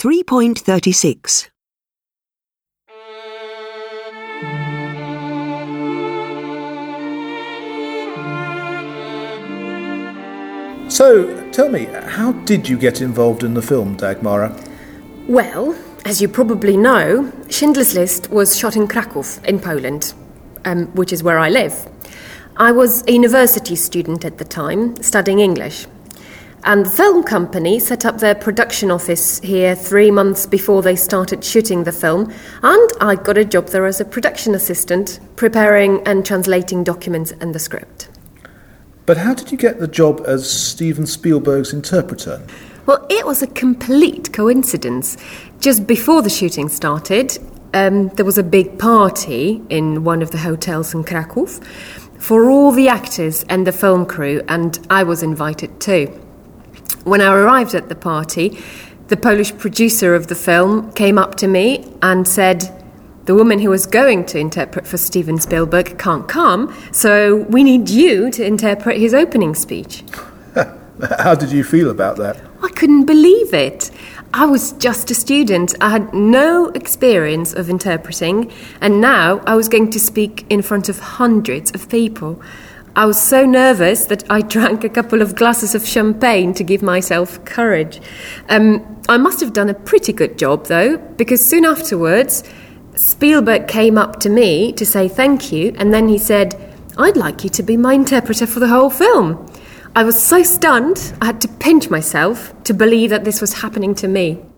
3.36. So, tell me, how did you get involved in the film, Dagmara? Well, as you probably know, Schindler's List was shot in Kraków, in Poland, which is where I live. I was a university student at the time, studying English. And the film company set up their production office here 3 months before they started shooting the film, and I got a job there as a production assistant, preparing and translating documents and the script. But how did you get the job as Steven Spielberg's interpreter? Well, it was a complete coincidence. Just before the shooting started, there was a big party in one of the hotels in Kraków for all the actors and the film crew, and I was invited too. When I arrived at the party, the Polish producer of the film came up to me and said, "The woman who was going to interpret for Steven Spielberg can't come, so we need you to interpret his opening speech." How did you feel about that? I couldn't believe it. I was just a student. I had no experience of interpreting, and now I was going to speak in front of hundreds of people. I was so nervous that I drank a couple of glasses of champagne to give myself courage. I must have done a pretty good job, though, because soon afterwards, Spielberg came up to me to say thank you, and then he said, "I'd like you to be my interpreter for the whole film." I was so stunned, I had to pinch myself to believe that this was happening to me.